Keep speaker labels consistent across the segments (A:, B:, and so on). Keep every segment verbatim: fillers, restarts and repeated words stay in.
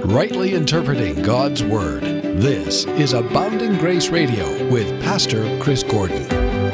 A: rightly interpreting God's Word. This is Abounding Grace Radio with Pastor Chris Gordon.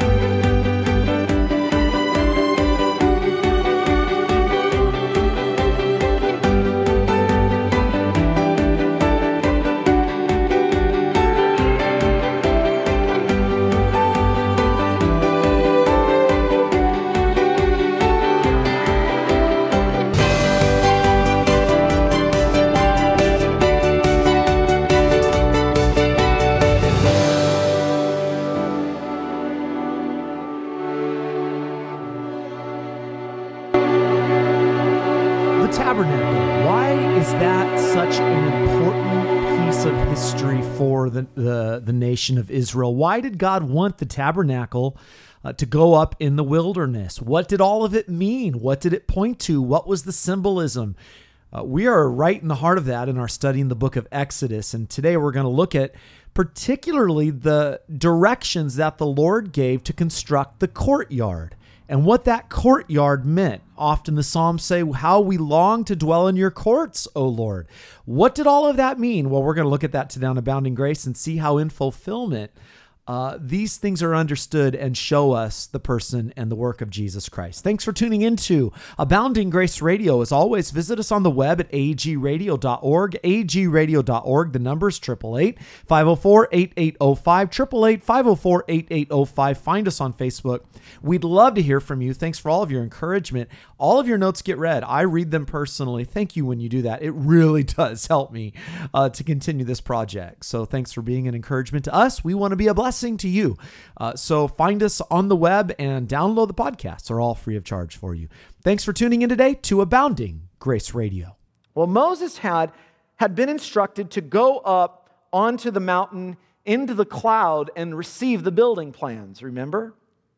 B: The, the, the nation of Israel. Why did God want the tabernacle uh, to go up in the wilderness? What did all of it mean? What did it point to? What was the symbolism? Uh, we are right in the heart of that in our study in the book of Exodus. And today we're going to look at particularly the directions that the Lord gave to construct the courtyard and what that courtyard meant. Often the Psalms say, how we long to dwell in your courts, O Lord. What did all of that mean? Well, we're going to look at that today on Abounding Grace and see how in fulfillment, uh, these things are understood and show us the person and the work of Jesus Christ. Thanks for tuning into Abounding Grace Radio. As always, visit us on the web at a g radio dot org, a g radio dot org. The number is eight eight eight, five oh four, eight eight oh five, eight eight eight, five oh four, eight eight oh five. Find us on Facebook. We'd love to hear from you. Thanks for all of your encouragement. All of your notes get read. I read them personally. Thank you when you do that. It really does help me uh, to continue this project. So thanks for being an encouragement to us. We want to be a blessing to you. Uh, so find us on the web and download the podcasts. They're all free of charge for you. Thanks for tuning in today to Abounding Grace Radio.
C: Well, Moses had, had been instructed to go up onto the mountain into the cloud and receive the building plans, remember?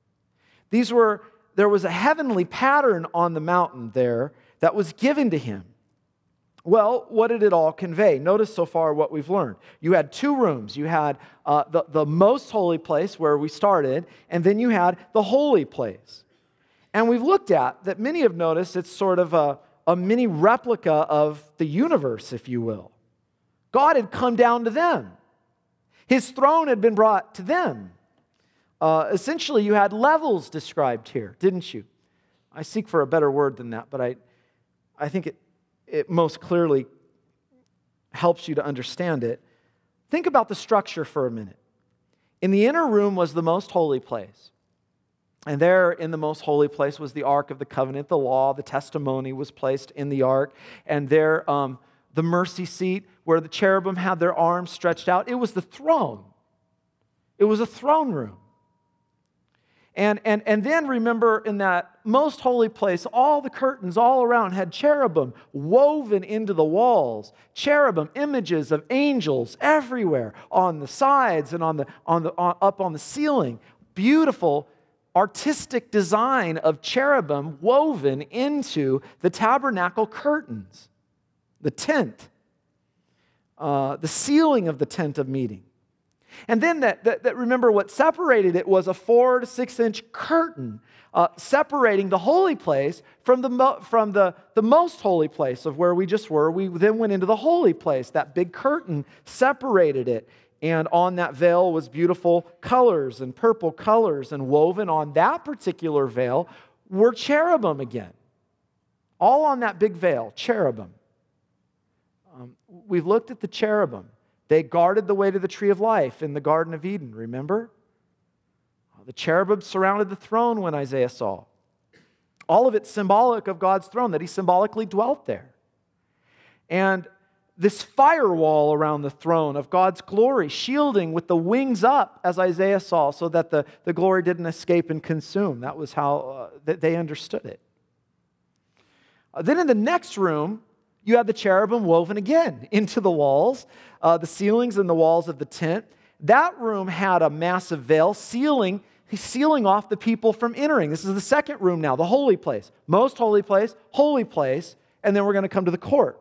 C: These were, there was a heavenly pattern on the mountain there that was given to him. Well, what did it all convey? Notice so far what we've learned. You had two rooms. You had uh, the, the most holy place where we started, and then you had the holy place. And we've looked at that many have noticed it's sort of a, a mini replica of the universe, if you will. God had come down to them. His throne had been brought to them. Uh, essentially, you had levels described here, didn't you? I seek for a better word than that, but I, I think it, it most clearly helps you to understand it. Think about the structure for a minute. In the inner room was the most holy place. And there in the most holy place was the Ark of the Covenant, the law, the testimony was placed in the Ark. And there, um, the mercy seat where the cherubim had their arms stretched out, it was the throne. It was a throne room. And, and, and then remember in that most holy place, all the curtains all around had cherubim woven into the walls. Cherubim, images of angels everywhere on the sides and on the, on the, on, up on the ceiling. Beautiful artistic design of cherubim woven into the tabernacle curtains, the tent, uh, the ceiling of the tent of meeting. And then that, that, that remember what separated it was a four to six inch curtain uh, separating the holy place from the mo- from the, the most holy place of where we just were. We then went into the holy place. That big curtain separated it. And on that veil was beautiful colors and purple colors, and woven on that particular veil were cherubim again. All on that big veil, cherubim. Um, we've looked at the cherubim. They guarded the way to the tree of life in the Garden of Eden, remember? The cherubim surrounded the throne when Isaiah saw. All of it symbolic of God's throne, that he symbolically dwelt there. And this firewall around the throne of God's glory, shielding with the wings up, as Isaiah saw, so that the, the glory didn't escape and consume. That was how uh, that they understood it. Uh, then in the next room, you had the cherubim woven again into the walls, uh, the ceilings and the walls of the tent. That room had a massive veil sealing, sealing off the people from entering. This is the second room now, the holy place. Most holy place, holy place, and then we're going to come to the court.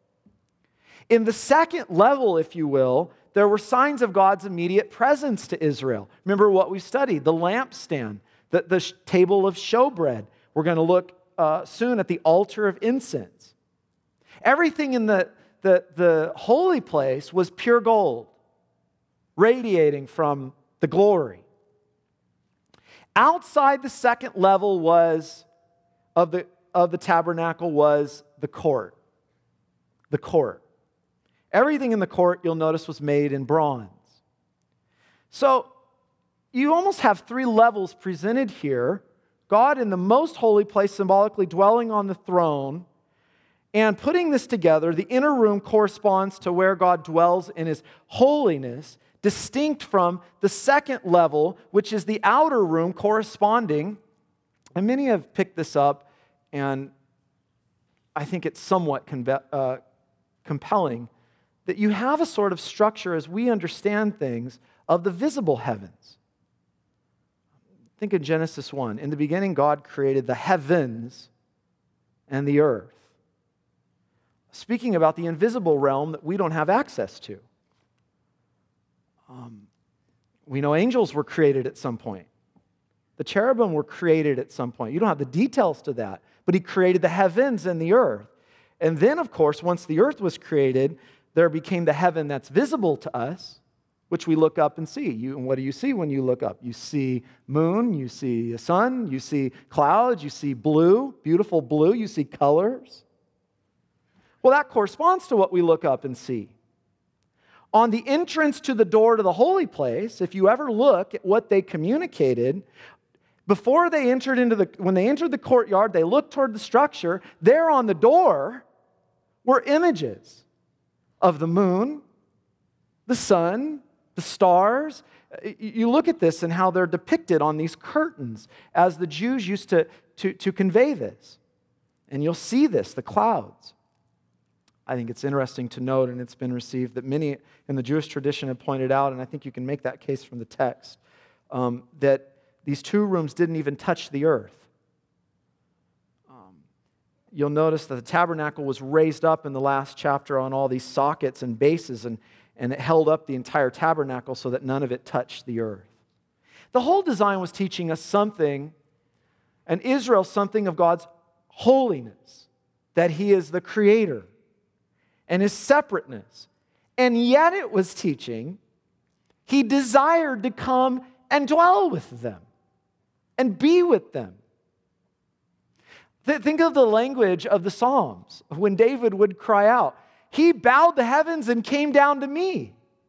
C: In the second level, if you will, there were signs of God's immediate presence to Israel. Remember what we studied, the lampstand, the, the sh- table of showbread. We're going to look uh, soon at the altar of incense. Everything in the, the, the holy place was pure gold, radiating from the glory. Outside the second level was of the, of the tabernacle was the court. The court. Everything in the court, you'll notice, was made in bronze. So you almost have three levels presented here. God in the most holy place, symbolically dwelling on the throne. And putting this together, the inner room corresponds to where God dwells in His holiness, distinct from the second level, which is the outer room corresponding. And many have picked this up, and I think it's somewhat conve- uh, compelling, that you have a sort of structure as we understand things of the visible heavens. Think of Genesis one. In the beginning, God created the heavens and the earth. Speaking about the invisible realm that we don't have access to. Um, we know angels were created at some point. The cherubim were created at some point. You don't have the details to that, but He created the heavens and the earth. And then, of course, once the earth was created, there became the heaven that's visible to us, which we look up and see. You, and what do you see when you look up? You see moon, you see a sun, you see clouds, you see blue, beautiful blue, you see colors. Well, that corresponds to what we look up and see. On the entrance to the door to the holy place, if you ever look at what they communicated, before they entered into the, when they entered the courtyard, they looked toward the structure. There on the door were images of the moon, the sun, the stars. You look at this and how they're depicted on these curtains as the Jews used to, to, to convey this. And you'll see this, the clouds. I think it's interesting to note, and it's been received, that many in the Jewish tradition have pointed out, and I think you can make that case from the text, um, that these two rooms didn't even touch the earth. Um, you'll notice that the tabernacle was raised up in the last chapter on all these sockets and bases, and, and it held up the entire tabernacle so that none of it touched the earth. The whole design was teaching us something, and Israel something of God's holiness, that He is the creator, and His separateness. And yet it was teaching He desired to come and dwell with them and be with them. Think of the language of the Psalms when David would cry out, He bowed the heavens and came down to me.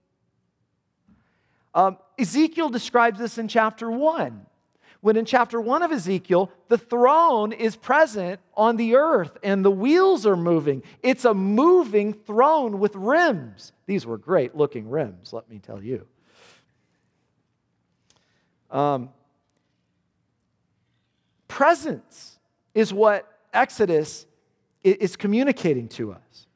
C: Um, Ezekiel describes this in chapter one. When in chapter one of Ezekiel, the throne is present on the earth and the wheels are moving. It's a moving throne with rims. These were great looking rims, let me tell you. Um, presence is what Exodus is communicating to us.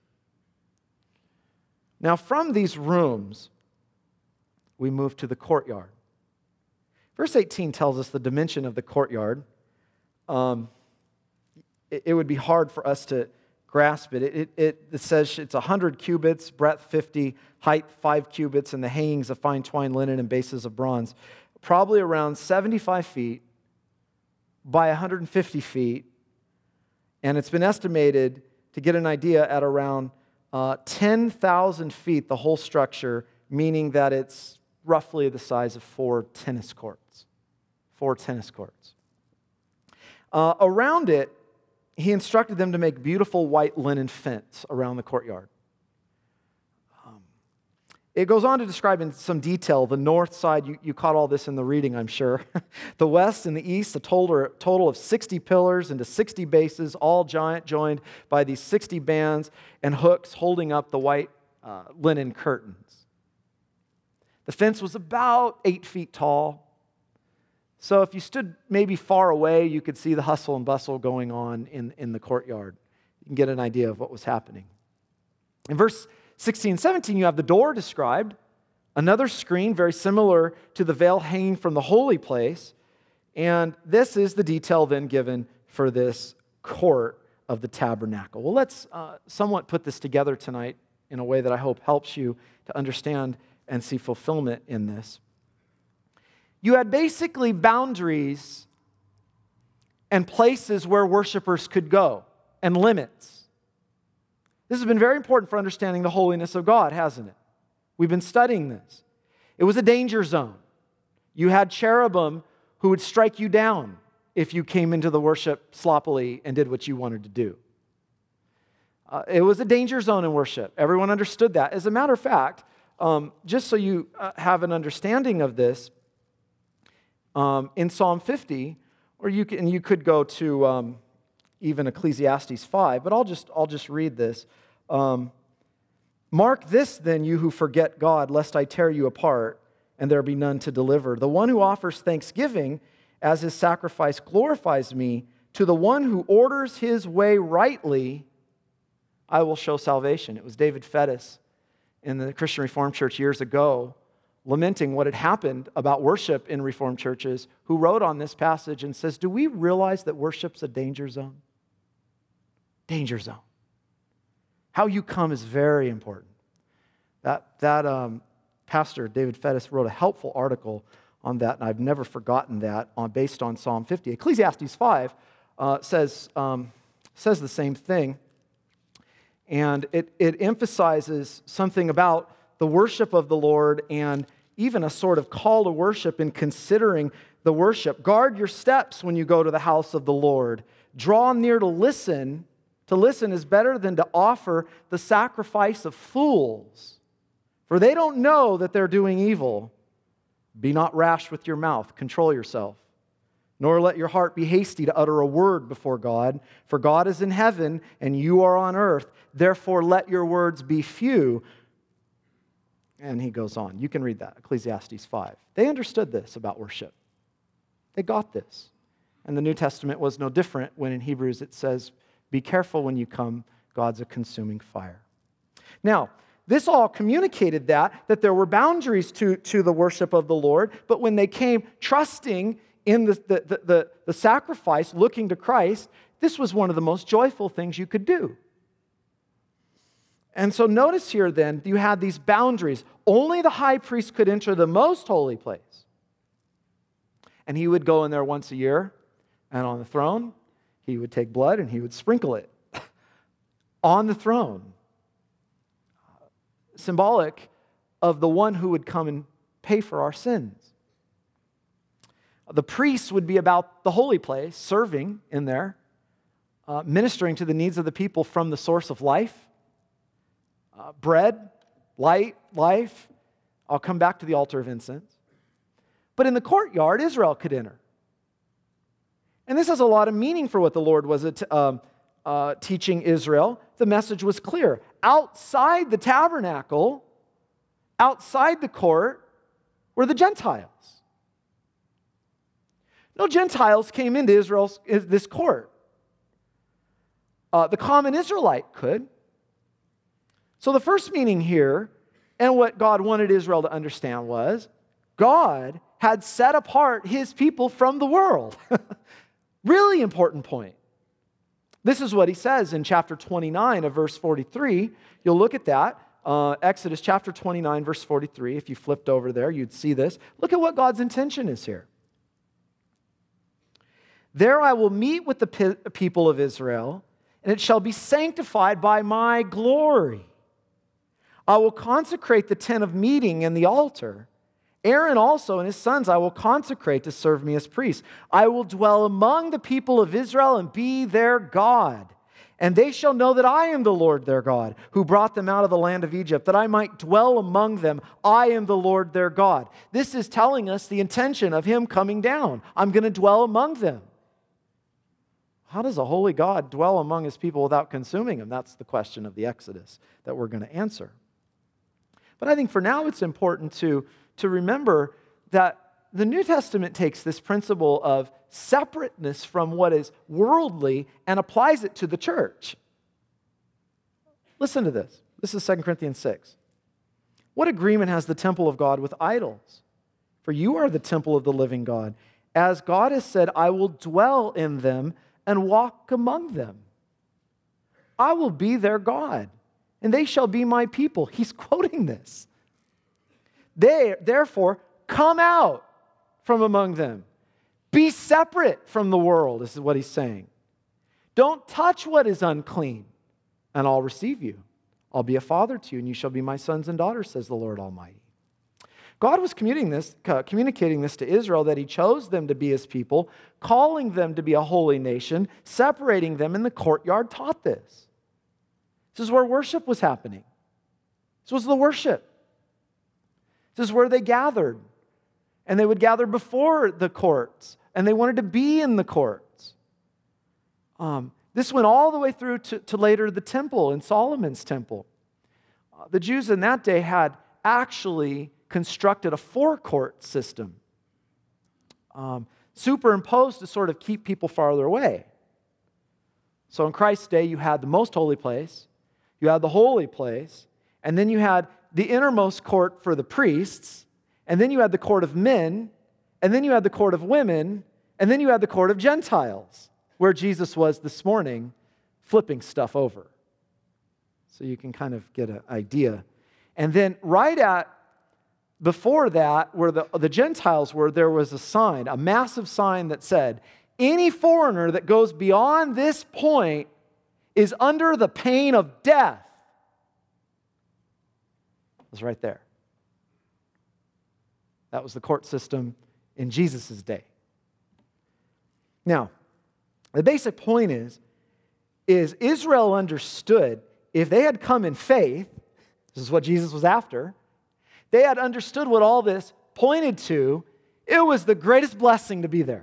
C: Now, from these rooms, we move to the courtyard. Verse eighteen tells us the dimension of the courtyard. Um, it, it would be hard for us to grasp it. It, it, it says it's one hundred cubits, breadth fifty, height five cubits, and the hangings of fine twined linen and bases of bronze. Probably around seventy-five feet by one hundred fifty feet. And it's been estimated, to get an idea, at around uh, ten thousand feet, the whole structure, meaning that it's roughly the size of four tennis courts. Four tennis courts. Uh, around it, He instructed them to make beautiful white linen fence around the courtyard. Um, it goes on to describe in some detail the north side. You, you caught all this in the reading, I'm sure. The west and the east, a total, total of sixty pillars into sixty bases, all giant joined by these sixty bands and hooks holding up the white uh, linen curtains. The fence was about eight feet tall. So if you stood maybe far away, you could see the hustle and bustle going on in, in the courtyard. You can get an idea of what was happening. In verse sixteen and seventeen, you have the door described, another screen very similar to the veil hanging from the holy place. And this is the detail then given for this court of the tabernacle. Well, let's uh, somewhat put this together tonight in a way that I hope helps you to understand and see fulfillment in this. You had basically boundaries and places where worshipers could go and limits. This has been very important for understanding the holiness of God, hasn't it? We've been studying this. It was a danger zone. You had cherubim who would strike you down if you came into the worship sloppily and did what you wanted to do. Uh, it was a danger zone in worship. Everyone understood that. As a matter of fact, um, just so you uh, have an understanding of this, um, in Psalm fifty, or you can you could go to um, even Ecclesiastes five, but I'll just I'll just read this. Um, Mark this then, you who forget God, lest I tear you apart, and there be none to deliver. The one who offers thanksgiving as his sacrifice glorifies me. To the one who orders his way rightly, I will show salvation. It was David Fettis in the Christian Reformed Church years ago, lamenting what had happened about worship in Reformed churches, who wrote on this passage and says, do we realize that worship's a danger zone? Danger zone. How you come is very important. That, that um, pastor, David Fettis, wrote a helpful article on that, and I've never forgotten that, on, based on Psalm fifty. Ecclesiastes five uh, says, um, says the same thing, and it, it emphasizes something about the worship of the Lord and even a sort of call to worship in considering the worship. Guard your steps when you go to the house of the Lord. Draw near to listen. To listen is better than to offer the sacrifice of fools, for they don't know that they're doing evil. Be not rash with your mouth. Control yourself. Nor let your heart be hasty to utter a word before God, for God is in heaven and you are on earth. Therefore let your words be few. And he goes on. You can read that, Ecclesiastes five. They understood this about worship. They got this. And the New Testament was no different when in Hebrews it says, be careful when you come, God's a consuming fire. Now, this all communicated that, that there were boundaries to, to the worship of the Lord, but when they came trusting in the, the, the, the, the sacrifice, looking to Christ, this was one of the most joyful things you could do. And so notice here then, you had these boundaries. Only the high priest could enter the most holy place. And he would go in there once a year, and on the throne, he would take blood and he would sprinkle it on the throne. Symbolic of the one who would come and pay for our sins. The priests would be about the holy place, serving in there, uh, ministering to the needs of the people from the source of life. Uh, bread, light, life. I'll come back to the altar of incense. But in the courtyard, Israel could enter. And this has a lot of meaning for what the Lord was uh, uh, teaching Israel. The message was clear. Outside the tabernacle, outside the court, were the Gentiles. No Gentiles came into Israel's this court. Uh, the common Israelite could. So the first meaning here, and what God wanted Israel to understand was, God had set apart his people from the world. Really important point. This is what he says in chapter twenty-nine of verse forty-three. You'll look at that. Uh, Exodus chapter twenty-nine, verse forty-three. If you flipped over there, you'd see this. Look at what God's intention is here. There I will meet with the people of Israel, and it shall be sanctified by my glory. I will consecrate the tent of meeting and the altar. Aaron also and his sons I will consecrate to serve me as priests. I will dwell among the people of Israel and be their God. And they shall know that I am the Lord their God, who brought them out of the land of Egypt, that I might dwell among them. I am the Lord their God. This is telling us the intention of him coming down. I'm going to dwell among them. How does a holy God dwell among his people without consuming them? That's the question of the Exodus that we're going to answer. But I think for now it's important to, to remember that the New Testament takes this principle of separateness from what is worldly and applies it to the church. Listen to this. This is Second Corinthians six. What agreement has the temple of God with idols? For you are the temple of the living God. As God has said, I will dwell in them and walk among them. I will be their God, and they shall be my people. He's quoting this. They, therefore, come out from among them. Be separate from the world, this is what he's saying. Don't touch what is unclean. and I'll receive you. I'll be a father to you, and you shall be my sons and daughters, says the Lord Almighty. God was communicating this, communicating this to Israel, that he chose them to be his people, calling them to be a holy nation, separating them in the courtyard taught this. This is where worship was happening. This was the worship. This is where they gathered. And they would gather before the courts, and they wanted to be in the courts. Um, this went all the way through to, to later the temple, in Solomon's temple. Uh, the Jews in that day had actually constructed a forecourt system, um, superimposed to sort of keep people farther away. So in Christ's day, you had the most holy place, you had the holy place, and then you had the innermost court for the priests, and then you had the court of men, and then you had the court of women, and then you had the court of Gentiles, where Jesus was this morning flipping stuff over. So you can kind of get an idea. And then right at Before that, where the, the Gentiles were, there was a sign, a massive sign that said, any foreigner that goes beyond this point is under the pain of death. It was right there. That was the court system in Jesus' day. Now, the basic point is, is Israel understood if they had come in faith, this is what Jesus was after, they had understood what all this pointed to. It was the greatest blessing to be there.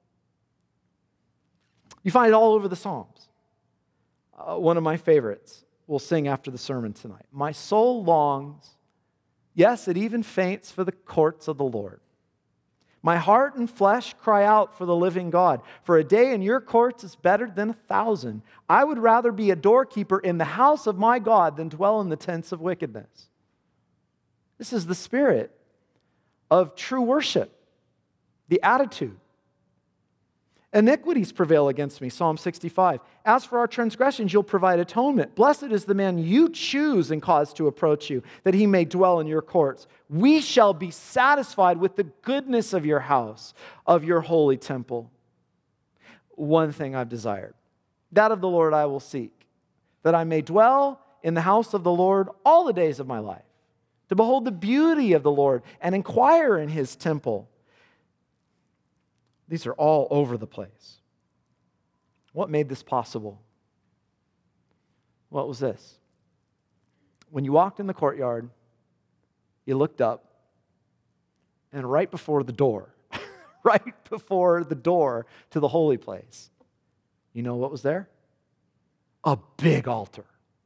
C: You find it all over the Psalms. Uh, one of my favorites we'll sing after the sermon tonight. My soul longs, yes, it even faints for the courts of the Lord. My heart and flesh cry out for the living God. For a day in your courts is better than a thousand. I would rather be a doorkeeper in the house of my God than dwell in the tents of wickedness. This is the spirit of true worship, the attitude. Iniquities prevail against me, Psalm sixty-five. As for our transgressions, you'll provide atonement. Blessed is the man you choose and cause to approach you, that he may dwell in your courts. We shall be satisfied with the goodness of your house, of your holy temple. One thing I've desired, that of the Lord I will seek, that I may dwell in the house of the Lord all the days of my life, to behold the beauty of the Lord and inquire in his temple. These are all over the place. What made this possible? What was this? When you walked in the courtyard, you looked up, and right before the door, right before the door to the holy place, you know what was there? A big altar.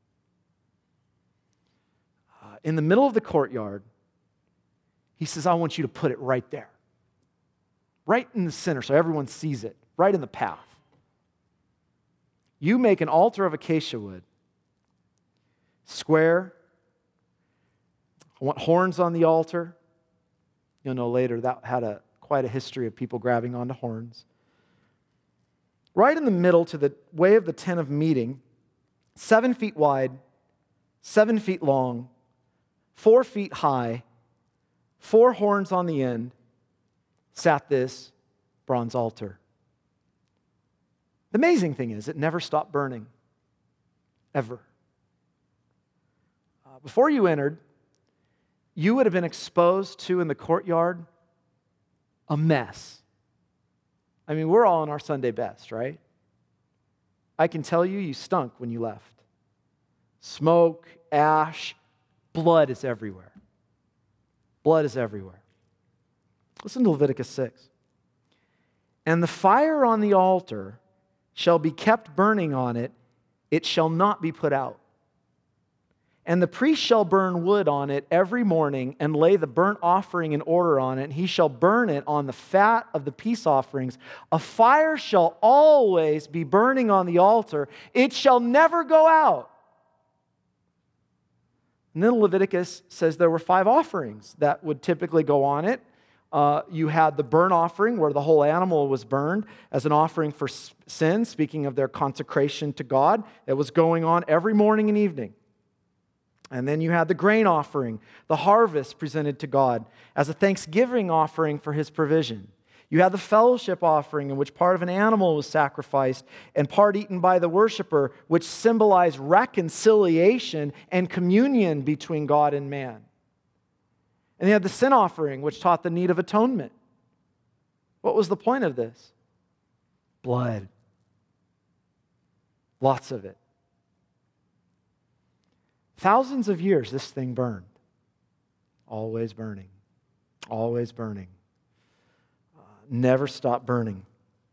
C: Uh, in the middle of the courtyard, he says, I want you to put it right there. Right in the center so everyone sees it, right in the path. You make an altar of acacia wood, square. I want horns on the altar. You'll know later that had a quite a history of people grabbing onto horns. Right in the middle to the way of the tent of meeting, seven feet wide, seven feet long, four feet high, four horns on the end, sat this bronze altar. The amazing thing is, it never stopped burning. Ever. Uh, before you entered, you would have been exposed to, in the courtyard, a mess. I mean, we're all in our Sunday best, right? I can tell you, you stunk when you left. Smoke, ash, blood is everywhere. Blood is everywhere. Listen to Leviticus six. And the fire on the altar shall be kept burning on it, it shall not be put out. And the priest shall burn wood on it every morning and lay the burnt offering in order on it, and he shall burn it on the fat of the peace offerings. A fire shall always be burning on the altar, it shall never go out. And then Leviticus says there were five offerings that would typically go on it. Uh, you had the burnt offering where the whole animal was burned as an offering for sin, speaking of their consecration to God. It was going on every morning and evening. And then you had the grain offering, the harvest presented to God as a thanksgiving offering for his provision. You had the fellowship offering, in which part of an animal was sacrificed and part eaten by the worshiper, which symbolized reconciliation and communion between God and man. And you had the sin offering, which taught the need of atonement. What was the point of this? Blood. Lots of it. Thousands of years this thing burned. Always burning. Always burning. Uh, never stopped burning.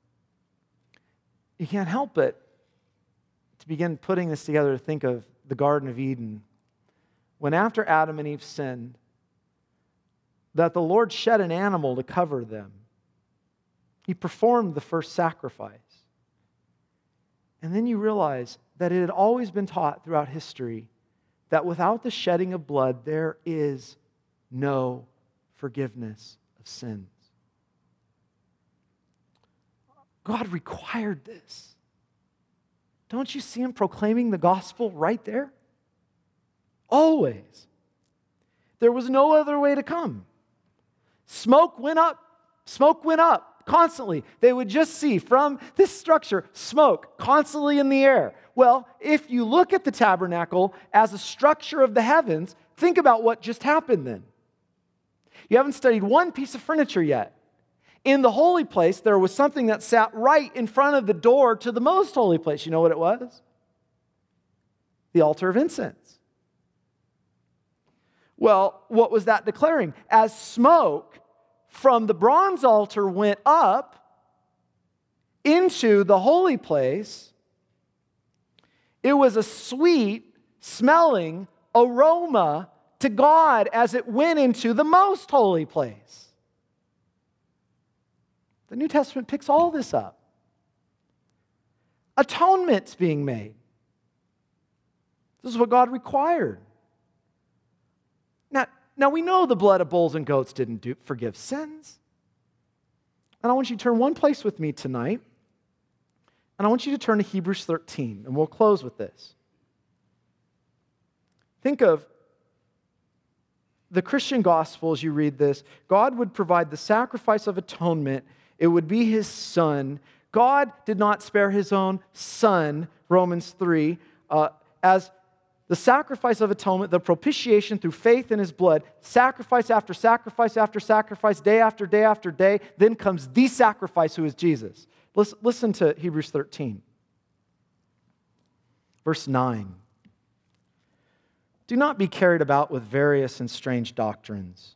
C: You can't help but to begin putting this together to think of the Garden of Eden. When after Adam and Eve sinned, that the Lord shed an animal to cover them. He performed the first sacrifice. And then you realize that it had always been taught throughout history that without the shedding of blood, there is no forgiveness of sins. God required this. Don't you see Him proclaiming the gospel right there? Always. There was no other way to come. Smoke went up. Smoke went up constantly. They would just see from this structure smoke constantly in the air. Well, if you look at the tabernacle as a structure of the heavens, think about what just happened then. You haven't studied one piece of furniture yet. In the holy place, there was something that sat right in front of the door to the most holy place. You know what it was? The altar of incense. Well, what was that declaring? As smoke from the bronze altar went up into the holy place, it was a sweet smelling aroma to God as it went into the most holy place. The New Testament picks all this up. Atonement's being made. This is what God required. Now, now we know the blood of bulls and goats didn't do, forgive sins. And I want you to turn one place with me tonight. And I want you to turn to Hebrews thirteen, and we'll close with this. Think of the Christian gospel as you read this. God would provide the sacrifice of atonement. It would be His Son. God did not spare His own Son, Romans three, uh, as the sacrifice of atonement, the propitiation through faith in His blood, sacrifice after sacrifice after sacrifice, day after day after day. Then comes the sacrifice, who is Jesus. Listen, listen to Hebrews thirteen, verse nine. Do not be carried about with various and strange doctrines.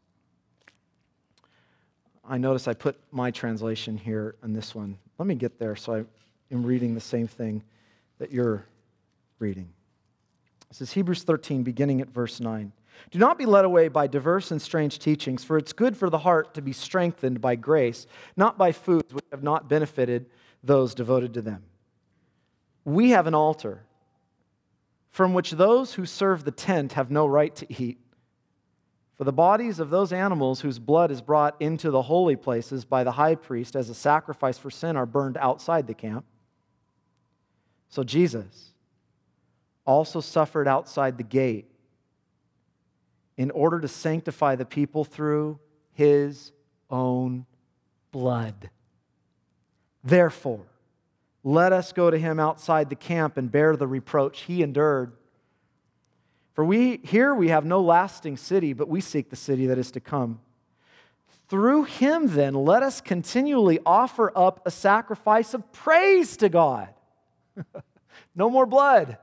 C: I notice I put my translation here on this one. Let me get there so I am reading the same thing that you're reading. This is Hebrews thirteen, beginning at verse nine. Do not be led away by diverse and strange teachings, for it's good for the heart to be strengthened by grace, not by foods which have not benefited those devoted to them. We have an altar from which those who serve the tent have no right to eat. For the bodies of those animals whose blood is brought into the holy places by the high priest as a sacrifice for sin are burned outside the camp. So Jesus also suffered outside the gate in order to sanctify the people through His own blood. Therefore, let us go to Him outside the camp and bear the reproach He endured. For we here we have no lasting city, but we seek the city that is to come. Through Him, then, let us continually offer up a sacrifice of praise to God. No more blood.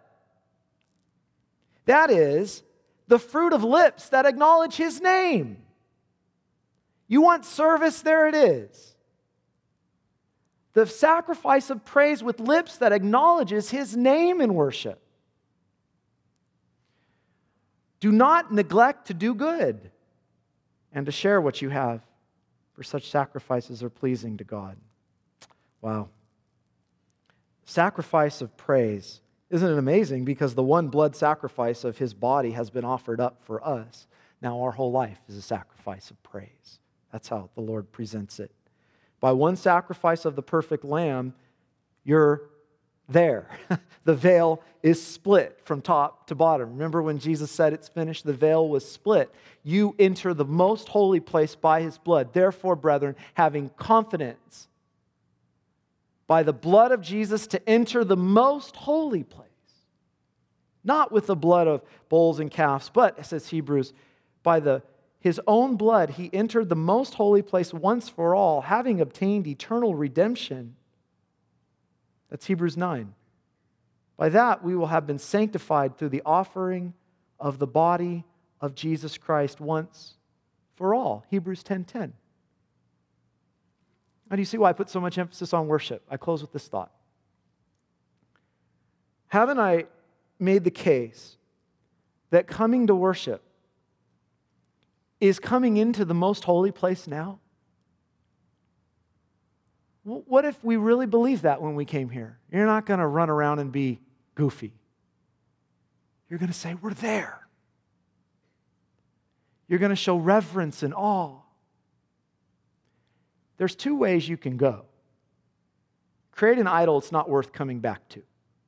C: That is the fruit of lips that acknowledge His name. You want service? There it is. The sacrifice of praise with lips that acknowledges His name in worship. Do not neglect to do good and to share what you have, for such sacrifices are pleasing to God. Wow. Sacrifice of praise. Isn't it amazing? Because the one blood sacrifice of His body has been offered up for us. Now our whole life is a sacrifice of praise. That's how the Lord presents it. By one sacrifice of the perfect lamb, your there. The veil is split from top to bottom. Remember when Jesus said it's finished? The veil was split. You enter the most holy place by his blood. Therefore, brethren, having confidence by the blood of Jesus to enter the most holy place. Not with the blood of bulls and calves, but, says Hebrews, by the his own blood he entered the most holy place once for all, having obtained eternal redemption. That's Hebrews nine. By that we will have been sanctified through the offering of the body of Jesus Christ once for all. Hebrews ten ten. Now do you see why I put so much emphasis on worship? I close with this thought. Haven't I made the case that coming to worship is coming into the most holy place now? What if we really believe that when we came here? You're not going to run around and be goofy. You're going to say, we're there. You're going to show reverence and awe. There's two ways you can go. Create an idol it's not worth coming back to.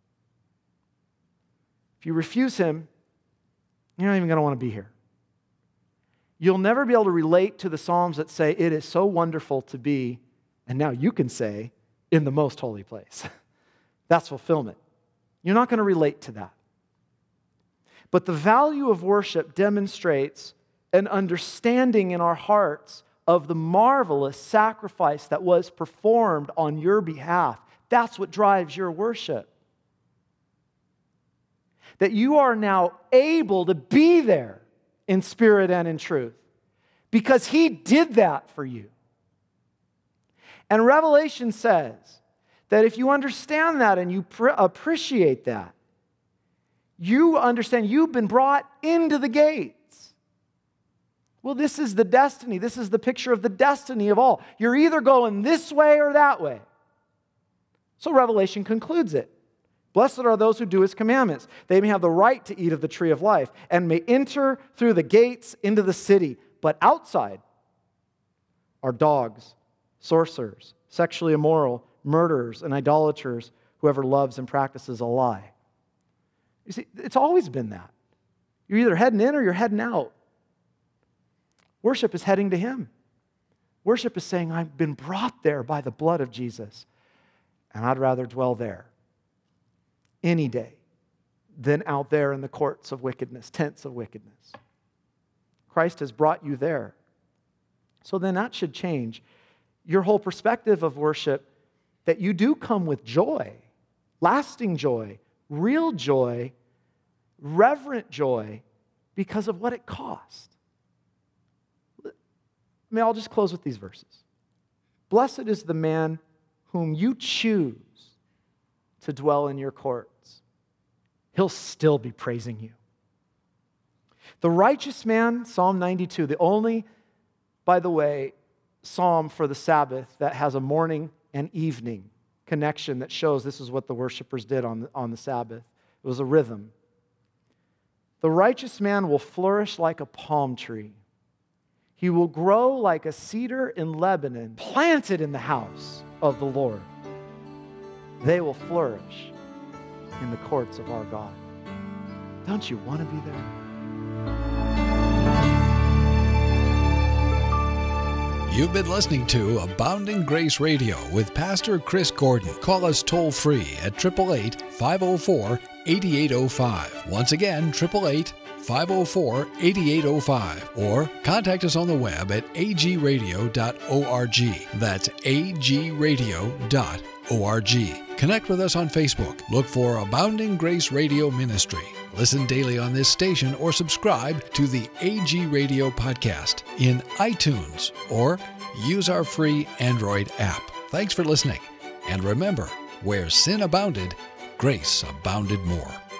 C: If you refuse him, you're not even going to want to be here. You'll never be able to relate to the Psalms that say, it is so wonderful to be, and now you can say, in the most holy place. That's fulfillment. You're not going to relate to that. But the value of worship demonstrates an understanding in our hearts of the marvelous sacrifice that was performed on your behalf. That's what drives your worship. That you are now able to be there in spirit and in truth because he did that for you. And Revelation says that if you understand that and you pr- appreciate that, you understand you've been brought into the gates. Well, this is the destiny. This is the picture of the destiny of all. You're either going this way or that way. So Revelation concludes it. Blessed are those who do his commandments. They may have the right to eat of the tree of life and may enter through the gates into the city. But outside are dogs, sorcerers, sexually immoral, murderers, and idolaters, whoever loves and practices a lie. You see, it's always been that. You're either heading in or you're heading out. Worship is heading to him. Worship is saying, I've been brought there by the blood of Jesus, and I'd rather dwell there any day than out there in the courts of wickedness, tents of wickedness. Christ has brought you there. So then that should change your whole perspective of worship, that you do come with joy, lasting joy, real joy, reverent joy, because of what it cost. I mean, I'll just close with these verses. Blessed is the man whom you choose to dwell in your courts. He'll still be praising you. The righteous man, Psalm ninety-two, the only, by the way, psalm for the Sabbath that has a morning and evening connection that shows this is what the worshipers did on the, on the Sabbath. It was a rhythm. The righteous man will flourish like a palm tree. He will grow like a cedar in Lebanon, planted in the house of the Lord. They will flourish in the courts of our God. Don't you want to be there?
A: You've been listening to Abounding Grace Radio with Pastor Chris Gordon. Call us toll free at eight eight eight, five oh four, eight eight oh five. Once again, eight eight eight, five oh four, eight eight oh five. Or contact us on the web at a g radio dot org. That's a g radio dot org. Connect with us on Facebook. Look for Abounding Grace Radio Ministry. Listen daily on this station or subscribe to the A G Radio podcast in iTunes or use our free Android app. Thanks for listening. And remember, where sin abounded, grace abounded more.